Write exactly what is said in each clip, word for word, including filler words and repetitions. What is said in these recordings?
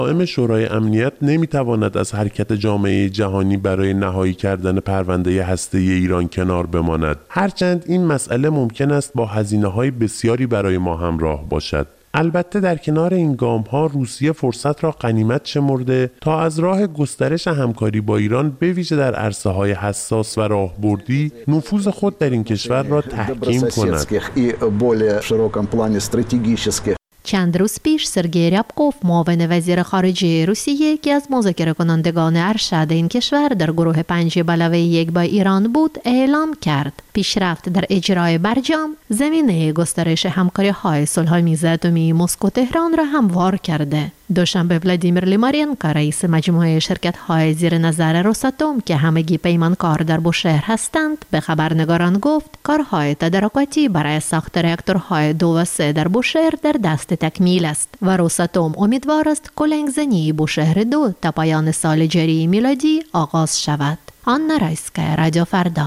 قائم شورای امنیت نمیتواند از حرکت جامعه جهانی برای نهایی کردن پرونده هسته‌ای ایران کنار بماند، هرچند این مسئله ممکن است با هزینه‌های بسیاری برای ما همراه باشد. البته در کنار این گام‌ها روسیه فرصت را غنیمت شمرده تا از راه گسترش همکاری با ایران به ویژه در عرصه‌های حساس و راهبردی نفوذ خود در این کشور را تحکیم کند. چند روز پیش سرگئی ریابکوف معاون وزیر خارجه روسیه که از مذاکره کنندگان ارشد این کشور در گروه پنج به علاوه یک با ایران بود اعلام کرد پیشرفت در اجرای برجام زمینه گسترش همکاری‌های صلح‌آمیز اتمی مسکو تهران را هموار کرده. دوشنبه ولادیمیر لیمارینکو رئیس مجموعه شرکت‌های زیر نظر روساتوم که همگی پیمانکار در بوشهر هستند به خبرنگاران گفت کارهای تدارکاتی برای ساخت راکتورهای دو و سه در بوشهر در دست تکمیل است و روساتوم امیدوار است کلنگزنی بوشهر دو تا پایان سال جاری میلادی آغاز شود. آنا رایسکا، رادیو فردا.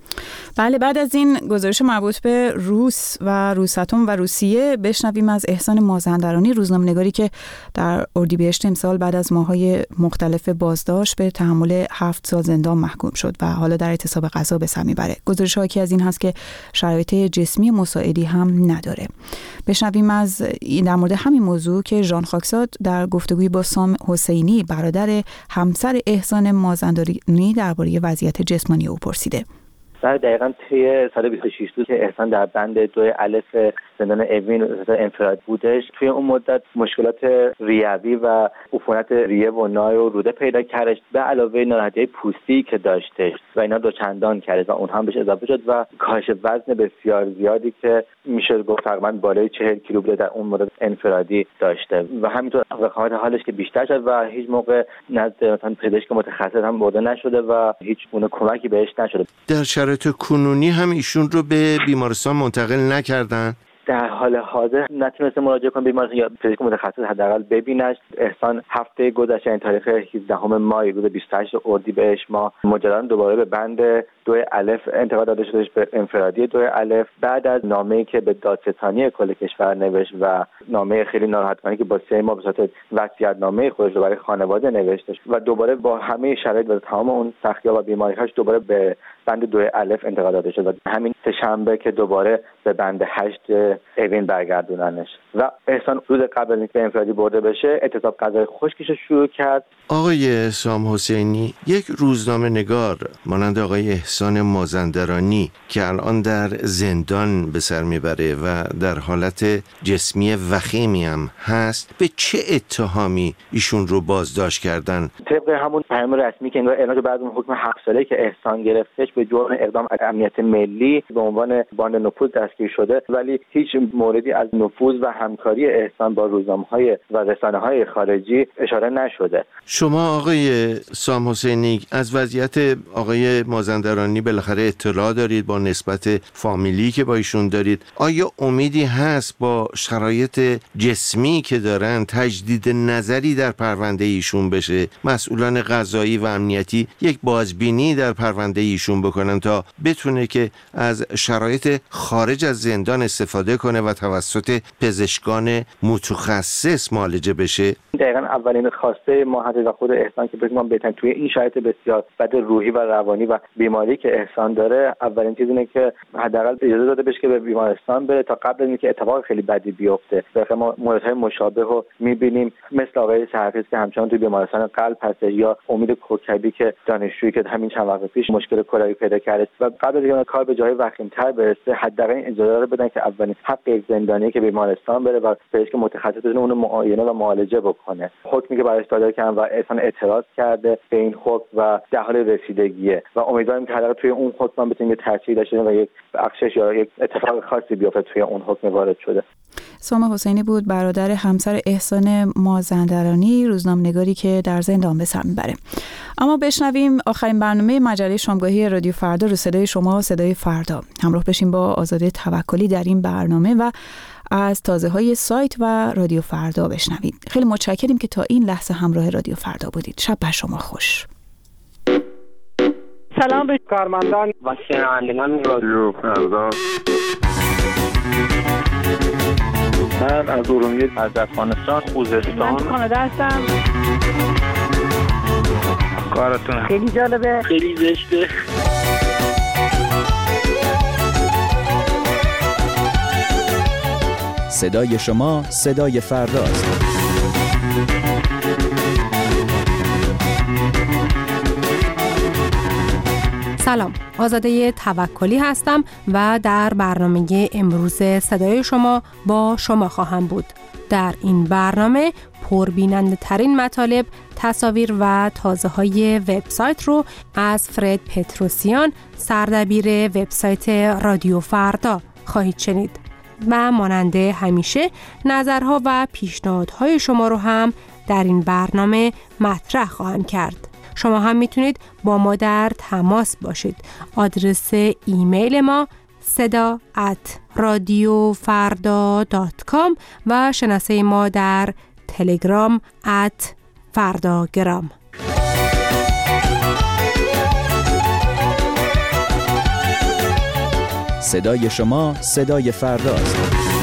بله، بعد از این گزارش مربوط به روس و روساتوم و روسیه بشنویم از احسان مازندرانی، روزنامه‌نگاری که در اردیبهشت امسال بعد از ماه‌های مختلف بازداشت به تحمل هفت سال زندان محکوم شد و حالا در اعتصاب غذا به سر میبره. گزارش حاکی از این هست که شرایط جسمی مساعدی هم نداره. بشنویم از در مورد همین موضوع که ژان خاکزاد در گفتگوی با سام حسینی برادر همسر احسان مازندرانی درباره وضعیت جسمانی او پرسیده. بعد دقیقاً طی سال بیست و شش روز که احسان در بند دو الف زندان اوین انفراد بودش، توی اون مدت مشکلات ریوی و عفونت ریه و نای و روده پیدا کردش به علاوه ناراحتی پوستی که داشتش و اینا دو چندان کرد و اون هم بهش اضافه شد و کاهش وزن بسیار زیادی که میشه گفت تقریباً بالای چهل کیلوگرم در اون مدت انفرادی داشته و همینطور وقایع حالش که بیشتر شد و هیچ موقع نزد مثلا پزشک متخصص هم برده نشده و هیچ گونه کمکی بهش نشده. در شرایط کنونی هم ایشون رو به بیمارستان منتقل نکردن؟ در حال حاضر نتونسته مراجعه کنه بیمارستان یا پزشک متخصص حداقل ببینش. احسان هفته گذشته این تاریخ هفدهم مای روز بیست و هشت اردیبهشت ماه مجددا دوباره به بند دو الف انتقال داده شدش به انفرادی دو الف بعد از نامه‌ای که به دادستانی کل کشور نوشت و نامه خیلی ناراحت کننده که با سه ماه به صورت وصیت‌نامه خودش رو برای خانواده نوشتش و دوباره با همه شرایط و تمام اون سختی‌ها و بیماری‌هاش دوباره به بند دو الف انتقال داده شد و همین سه شنبه که دوباره به بند هشت اوین برگردوننش و احسان روز قبل اینکه به انفرادی برده بشه اعتصاب غذای خشکش رو شروع کرد. آقای سام حسینی، یک روزنامه نگار مانند آقای احسان مازندرانی که الان در زندان به سر میبره و در حالت جسمی وخیمی هم هست، به چه اتهامی ایشون رو بازداشت کردن؟ طبق همون پیام رسمی که انگار اعلام بعد اون حکم هفت ساله که احسان گرفتش به جرم اقدام علیه امنیت ملی به عنوان باند نفوذ دستگیر شده، ولی هیچ موردی از نفوذ و همکاری احسان با روزنامه‌های و رسانه‌های خارجی اشاره نشده. شما آقای سام حسینی از وضعیت آقای مازندرانی بالاخره اطلاع دارید با نسبت فامیلی که با ایشون دارید. آیا امیدی هست با شرایط جسمی که دارن تجدید نظری در پرونده ایشون بشه؟ مسئولان قضایی و امنیتی یک بازبینی در پرونده ایشون بکنن تا بتونه که از شرایط خارج از زندان استفاده کنه و توسط پزشکان متخصص معالجه بشه؟ دقیقاً اولین خواسته ما و خود احسان که بگم بهتن توی این شرایط بسیار بد روحی و روانی و بیماری که احسان داره، اولین چیز اینه که حداقل اجازه داده بشه که به بیمارستان بره تا قبل از اینکه اتفاق خیلی بدی بیفته. واقعا ما موردهای مشابه رو می‌بینیم مثل آقای سرحفیظ که همچنان توی بیمارستان قلب هست یا امید کوکبی که دانشجویی که همین چند وقت پیش مشکل کروی پیدا کرده و قبل از اینکه کار به جای وخیم‌تر برسه حداقل اجازه رو بدن که اولین حق زندانی که بیمارستان بره و پزشک متخصص اون رو معاینه و معالجه بکنه. حکمی که برایش داده کردن و احسان اعتراض کرده به این حکم و در حال رسیدگیه و امیدواریم که حداقل توی اون حکم بتونیم یه تاثیر داشته و یک بخشش یا یک اتفاق خاصی بیفته توی اون حکم وارد شده. سام حسینی بود برادر همسر احسان مازندرانی، روزنامه‌نگاری که در زندان به سر میبره. اما بشنویم آخرین برنامه مجله شامگاهی رادیو فردا رو. صدای شما، صدای فردا. همراه بشیم با آزاده توکلی در این برنامه و از تازه‌های سایت و رادیو فردا بشنوید. خیلی متشکریم که تا این لحظه همراه رادیو فردا بودید. شب بر شما خوش. سلام به کارمندان و شنوندگان رادیو فردا. من از ارومیه، از افغانستان، خوزستان. من کانادا هستم. کارتون خیلی جالبه، خیلی زشته. صدای شما صدای فرداست. سلام، آزاده توکلی هستم و در برنامه امروز صدای شما با شما خواهم بود. در این برنامه پربیننده ترین مطالب، تصاویر و تازه های وبسایت رو از فرد پتروسیان، سردبیر وبسایت رادیو فردا خواهید شنید. و ماننده همیشه نظرها و پیشنهادهای شما رو هم در این برنامه مطرح خواهم کرد. شما هم میتونید با ما در تماس باشید. آدرس ایمیل ما صدا ات رادیو فردا دات کام و شناسه ما در تلگرام ات فرداگرام. صدای شما صدای فرداست.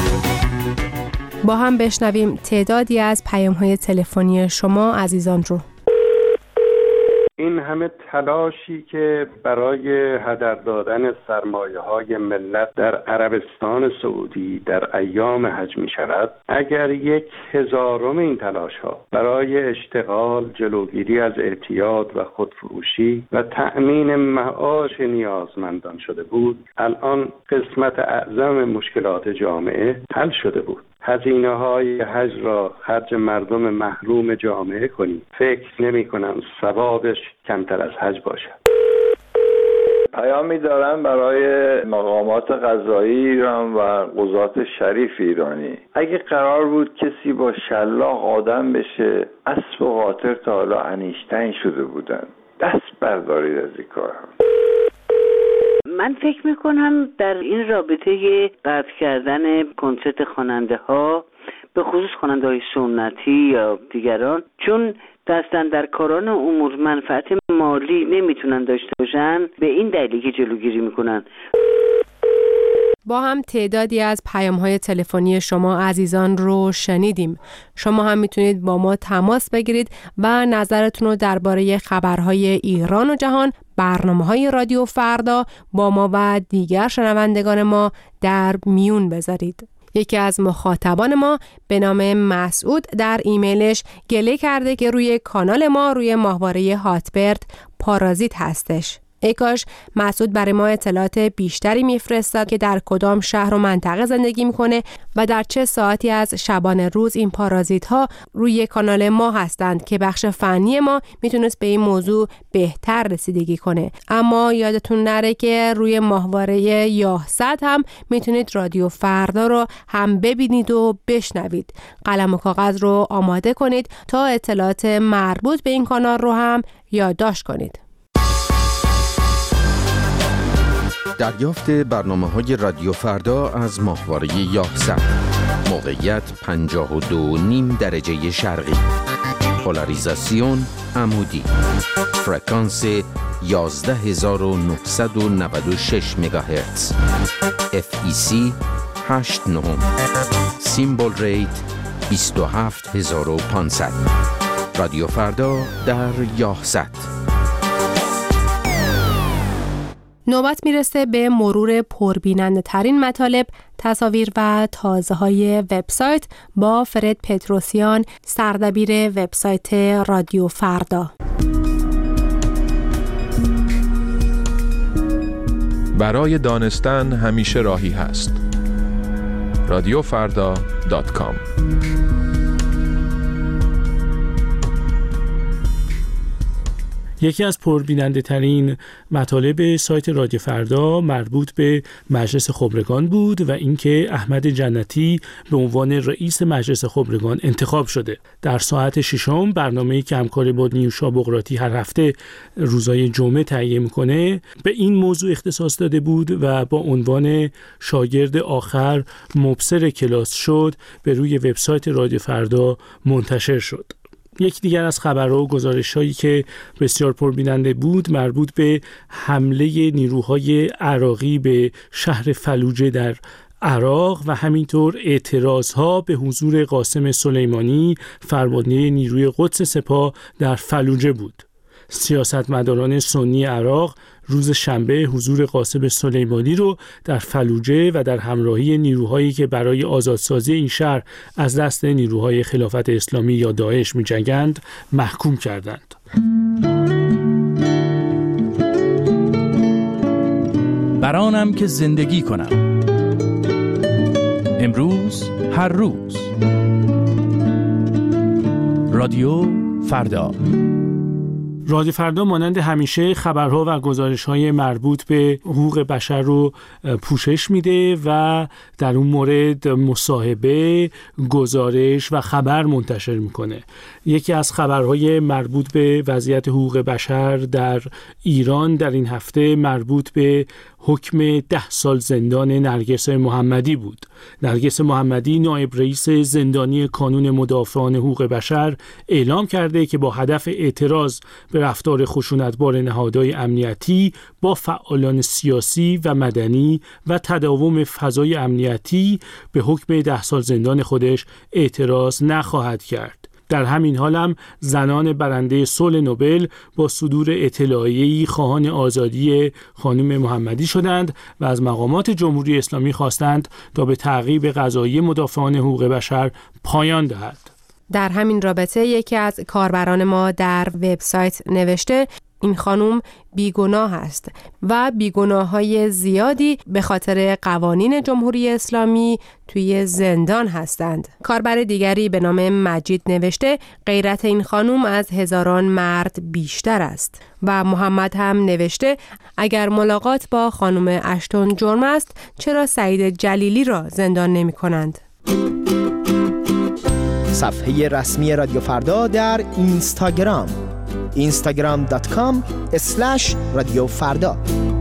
با هم بشنویم تعدادی از پیام‌های تلفنی شما عزیزان رو. این همه تلاشی که برای هدر دادن سرمایه‌های ملت در عربستان سعودی در ایام حج می شود، اگر یک هزارم این تلاش‌ها برای اشتغال، جلوگیری از اعتیاد و خودفروشی و تأمین معاش نیازمندان شده بود، الان قسمت اعظم مشکلات جامعه حل شده بود. هزینه های حج را خرج مردم محروم جامعه کنیم. فکر نمی کنم ثوابش کمتر از حج باشد. پیامی دارم برای مقامات قضایی ایران و قضات شریف ایرانی. اگه قرار بود کسی با شلاق آدم بشه، اسب و قاطر تا حالا انیشتین شده بودن. دست بردارید از این کار. من فکر میکنم در این رابطه قطع کردن کنسرت خواننده ها، به خصوص خواننده های سنتی یا دیگران، چون دستن در کاران امور منفعت مالی نمیتونن داشته باشن، به این دلیلی که جلوگیری میکنن. با هم تعدادی از پیام‌های تلفنی شما عزیزان رو شنیدیم. شما هم میتونید با ما تماس بگیرید و نظرتون رو درباره خبرهای ایران و جهان، برنامه‌های رادیو فردا با ما و دیگر شنوندگان ما در میون بذارید. یکی از مخاطبان ما به نام مسعود در ایمیلش گله کرده که روی کانال ما روی ماهواره هاتبرد پارازیت هستش. ای کاش مسعود برای ما اطلاعات بیشتری میفرستاد که در کدام شهر و منطقه زندگی میکنه و در چه ساعتی از شبانه روز این پارازیت ها روی کانال ما هستند که بخش فنی ما میتونست به این موضوع بهتر رسیدگی کنه. اما یادتون نره که روی ماهواره یاهصد هم میتونید رادیو فردا رو هم ببینید و بشنوید. قلم و کاغذ رو آماده کنید تا اطلاعات مربوط به این کانال رو هم یادداشت کنید. دریافت برنامه‌های رادیو فردا از ماهواره یاهصد. موقعیت پنجاه و دو و نیم درجه شرقی. پولاریزاسیون عمودی. فرکانس یازده هزار و نهصد و نود و شش مگاهرتز. اف ای سی هشت نه. سیمبل ریت بیست و هفت هزار و پانصد. رادیو فردا در یاهصد. نوبت میرسه به مرور پربیننده ترین مطالب، تصاویر و تازه های وبسایت با فرد پتروسیان، سردبیر وبسایت رادیو فردا. برای دانستن همیشه راهی هست. رادیو فردا دات کام. یکی از پربیننده ترین مطالب سایت رادیو فردا مربوط به مجلس خبرگان بود و اینکه احمد جنتی به عنوان رئیس مجلس خبرگان انتخاب شده. در ساعت ششم برنامه‌ای که همکاری با نیوشا بقراتی هر هفته روزهای جمعه تهیه می‌کنه به این موضوع اختصاص داده بود و با عنوان شاگرد آخر مبصر کلاس شد به روی وبسایت رادیو فردا منتشر شد. یک دیگر از خبرها و گزارش‌هایی که بسیار پربیننده بود مربوط به حمله نیروهای عراقی به شهر فلوجه در عراق و همینطور اعتراضها به حضور قاسم سلیمانی فرمانده نیروی قدس سپاه در فلوجه بود. سیاستمداران سنی عراق روز شنبه حضور قاسم سلیمانی رو در فلوجه و در همراهی نیروهایی که برای آزادسازی این شهر از دست نیروهای خلافت اسلامی یا داعش می‌جنگند محکوم کردند. برانم که زندگی کنم، امروز هر روز. رادیو فردا. رادیو فردا مانند همیشه خبرها و گزارش‌های مربوط به حقوق بشر رو پوشش میده و در اون مورد مصاحبه، گزارش و خبر منتشر میکنه. یکی از خبرهای مربوط به وضعیت حقوق بشر در ایران در این هفته مربوط به حکم ده سال زندان نرگس محمدی بود. نرگس محمدی نایب رئیس زندانی کانون مدافعان حقوق بشر اعلام کرده که با هدف اعتراض به رفتار خشونتبار نهادهای امنیتی با فعالان سیاسی و مدنی و تداوم فضای امنیتی به حکم ده سال زندان خودش اعتراض نخواهد کرد. در همین حال هم زنان برنده صلح نوبل با صدور اطلاعیه‌ای خواهان آزادی خانم محمدی شدند و از مقامات جمهوری اسلامی خواستند تا به تعقیب قضایی مدافعان حقوق بشر پایان دهد. در همین رابطه یکی از کاربران ما در وبسایت نوشته این خانم بیگناه است و بیگناه‌های زیادی به خاطر قوانین جمهوری اسلامی توی زندان هستند. کاربر دیگری به نام مجید نوشته غیرت این خانم از هزاران مرد بیشتر است و محمد هم نوشته اگر ملاقات با خانم اشتون جرم است چرا سعید جلیلی را زندان نمی کنند؟ صفحه رسمی رادیو فردا در اینستاگرام اینستاگرام دات کام اسلش رادیو فردا.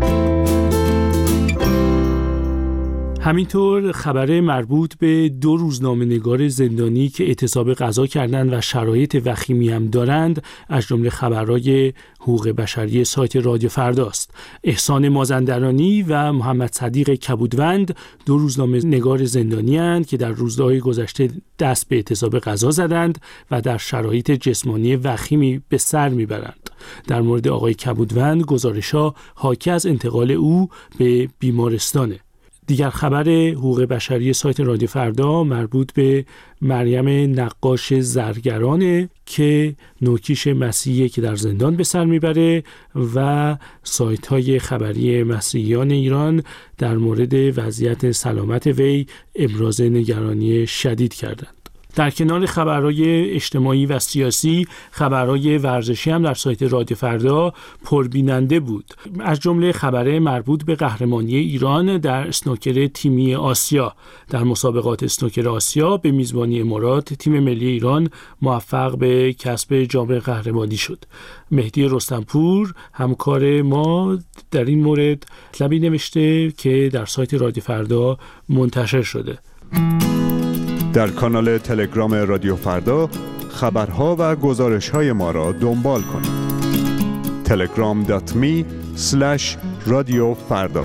همینطور خبر مربوط به دو روزنامه‌نگار زندانی که اعتصاب قضا کردند و شرایط وخیمی هم دارند از جمله خبرهای حقوق بشری سایت رادیو فرداست. احسان مازندرانی و محمد صدیق کبودوند دو روزنامه‌نگار زندانی اند که در روزهای گذشته دست به اعتصاب قضا زدند و در شرایط جسمانی وخیمی به سر میبرند. در مورد آقای کبودوند گزارش‌ها حاکی از انتقال او به بیمارستانه. دیگر خبر حقوق بشری سایت رادیو فردا مربوط به مریم نقاش زرگرانه که نوکیش مسیحی که در زندان به سر میبره و سایت های خبری مسیحیان ایران در مورد وضعیت سلامت وی ابراز نگرانی شدید کردند. در کنار خبرهای اجتماعی و سیاسی، خبرهای ورزشی هم در سایت رادیو فردا پربیننده بود. از جمله خبر مربوط به قهرمانی ایران در اسنوکر تیمی آسیا. در مسابقات اسنوکر آسیا به میزبانی امارات تیم ملی ایران موفق به کسب جام قهرمانی شد. مهدی رستمپور همکار ما در این مورد مطلبی نوشته که در سایت رادیو فردا منتشر شده. در کانال تلگرام رادیو فردا خبرها و گزارش‌های ما را دنبال کنید. تلگرام دات می اسلش رادیو فردا.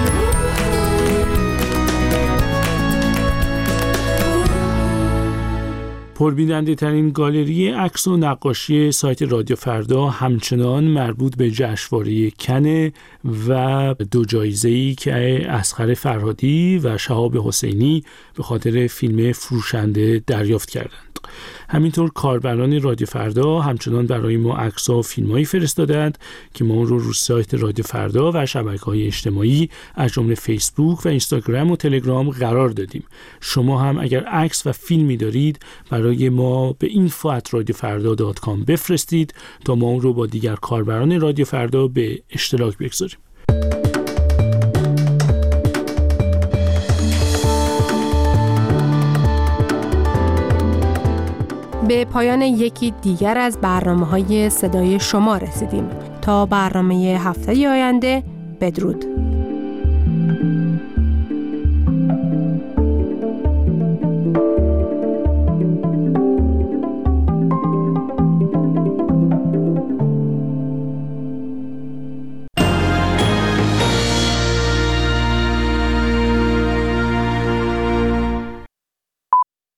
پربیننده ترین گالری عکس و نقاشی سایت رادیو فردا همچنان مربوط به جشنواره کن و دو جایزه‌ای که اصغر فرهادی و شهاب حسینی به خاطر فیلم فروشنده دریافت کردند. همینطور کاربران رادیو فردا همچنان برای ما عکس‌ها و فیلم‌هایی فرستادند که ما رو رو سایت رادیو فردا و شبکه‌های اجتماعی از جمله فیسبوک و اینستاگرام و تلگرام قرار دادیم. شما هم اگر عکس و فیلمی دارید برای ما به اینفو ات رادیو فردا دات کام بفرستید تا ما اون رو با دیگر کاربران رادیو فردا به اشتراک بگذاریم. به پایان یکی دیگر از برنامه‌های صدای شما رسیدیم. تا برنامه هفته آینده بدرود.